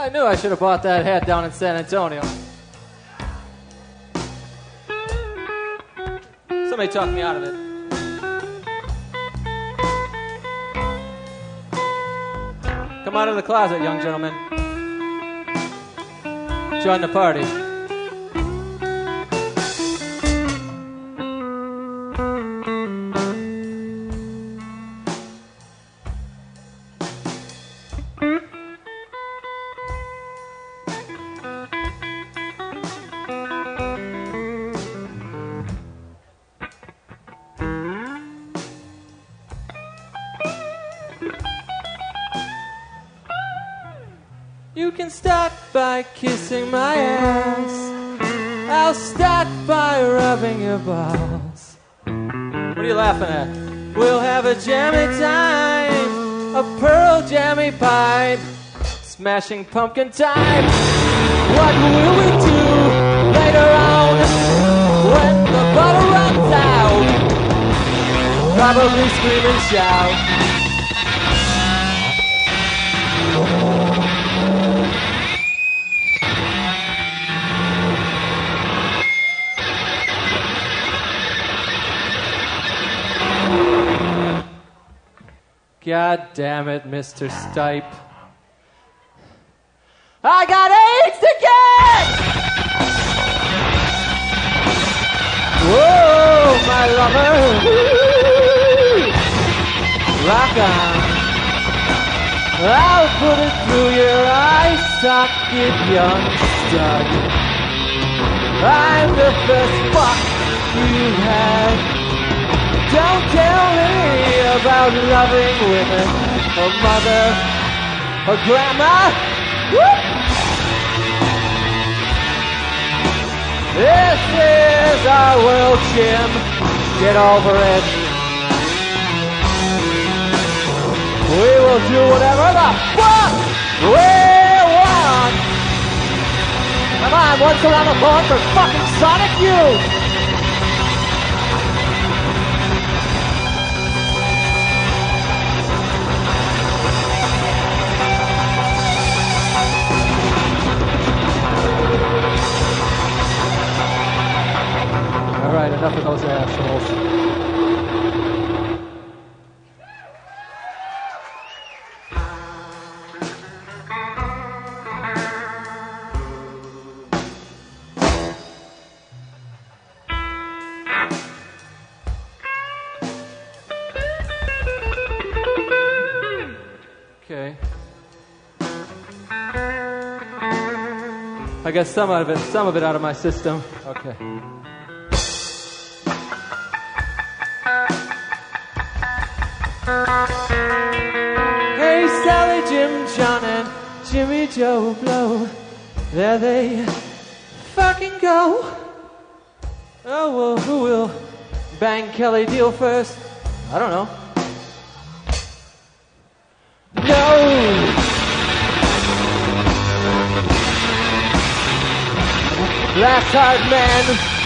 I knew I should have bought that hat down in San Antonio. Somebody talked me out of it. Come out of the closet, young gentlemen. Join the party. You can start by kissing my ass. I'll start by rubbing your balls. What are you laughing at? We'll have a jammy time, a pearl jammy pipe, smashing pumpkin time. What will we do later on when the bottle runs out? Probably scream and shout. God damn it, Mr. Stipe. I got AIDS again! Whoa, my lover. Rock on. I'll put it through your eye socket, young stud. I'm the first fuck you had. Don't tell me about loving women, or mother, or grandma. Whoop! This is our world, Jim. Get over it. We will do whatever the fuck we want. Come on, once around the horn for fucking Sonic Youth. All right, enough of those assholes. Okay. I got some of it out of my system. Okay. Hey, Sally, Jim, John, and Jimmy Joe Blow. There they fucking go. Oh, well, who will bang Kelly Deal first? I don't know. No! Last hard man.